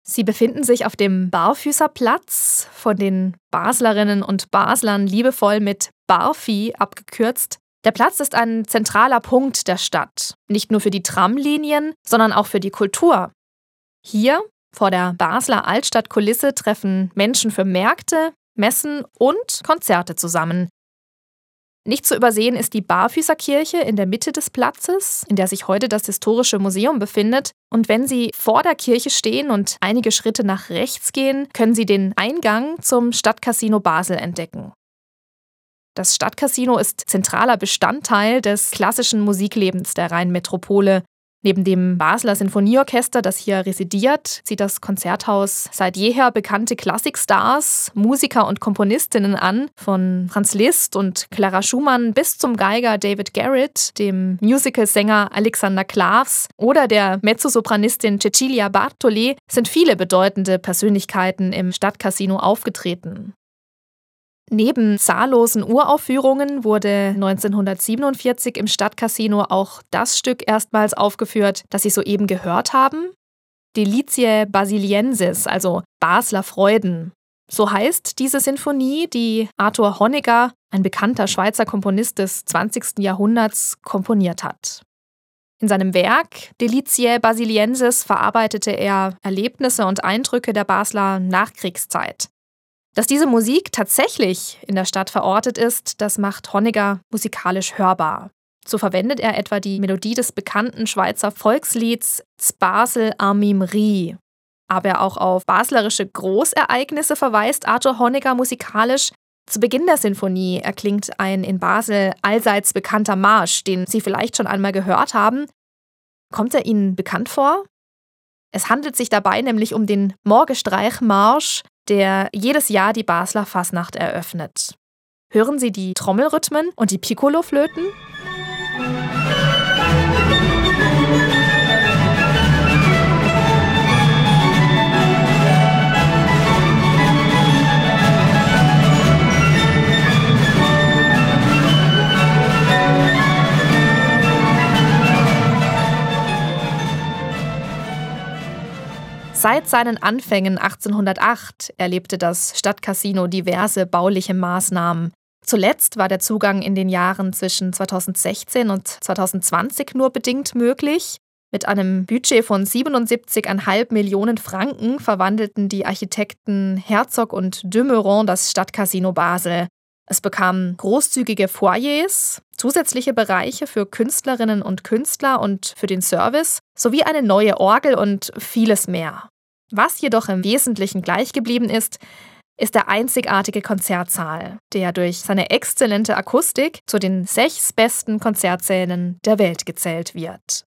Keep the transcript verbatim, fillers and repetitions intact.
Sie befinden sich auf dem Barfüßerplatz, von den Baslerinnen und Baslern liebevoll mit Barfi abgekürzt. Der Platz ist ein zentraler Punkt der Stadt, nicht nur für die Tramlinien, sondern auch für die Kultur. Hier, vor der Basler Altstadtkulisse, treffen Menschen für Märkte, Messen und Konzerte zusammen. Nicht zu übersehen ist die Barfüßerkirche in der Mitte des Platzes, in der sich heute das Historische Museum befindet. Und wenn Sie vor der Kirche stehen und einige Schritte nach rechts gehen, können Sie den Eingang zum Stadtcasino Basel entdecken. Das Stadtcasino ist zentraler Bestandteil des klassischen Musiklebens der Rheinmetropole. Neben dem Basler Sinfonieorchester, das hier residiert, zieht das Konzerthaus seit jeher bekannte Klassikstars, Musiker und Komponistinnen an, von Franz Liszt und Clara Schumann bis zum Geiger David Garrett, dem Musicalsänger Alexander Klavs oder der Mezzosopranistin Cecilia Bartoli sind viele bedeutende Persönlichkeiten im Stadtcasino aufgetreten. Neben zahllosen Uraufführungen wurde neunzehnhundertsiebenundvierzig im Stadtcasino auch das Stück erstmals aufgeführt, das Sie soeben gehört haben: Delitiae Basiliensis, also Basler Freuden. So heißt diese Sinfonie, die Arthur Honegger, ein bekannter Schweizer Komponist des zwanzigsten Jahrhunderts, komponiert hat. In seinem Werk Delitiae Basiliensis verarbeitete er Erlebnisse und Eindrücke der Basler Nachkriegszeit. Dass diese Musik tatsächlich in der Stadt verortet ist, das macht Honegger musikalisch hörbar. So verwendet er etwa die Melodie des bekannten Schweizer Volkslieds Z'Basel Armim Ri. Aber auch auf baslerische Großereignisse verweist Arthur Honegger musikalisch. Zu Beginn der Sinfonie erklingt ein in Basel allseits bekannter Marsch, den Sie vielleicht schon einmal gehört haben. Kommt er Ihnen bekannt vor? Es handelt sich dabei nämlich um den Morgenstreichmarsch, der jedes Jahr die Basler Fasnacht eröffnet. Hören Sie die Trommelrhythmen und die Piccoloflöten? Seit seinen Anfängen achtzehnhundertacht erlebte das Stadtcasino diverse bauliche Maßnahmen. Zuletzt war der Zugang in den Jahren zwischen zweitausendsechzehn und zweitausendzwanzig nur bedingt möglich. Mit einem Budget von siebenundsiebzig Komma fünf Millionen Franken verwandelten die Architekten Herzog und de Meuron das Stadtcasino Basel. Es bekam großzügige Foyers, zusätzliche Bereiche für Künstlerinnen und Künstler und für den Service, sowie eine neue Orgel und vieles mehr. Was jedoch im Wesentlichen gleich geblieben ist, ist der einzigartige Konzertsaal, der durch seine exzellente Akustik zu den sechs besten Konzertsälen der Welt gezählt wird.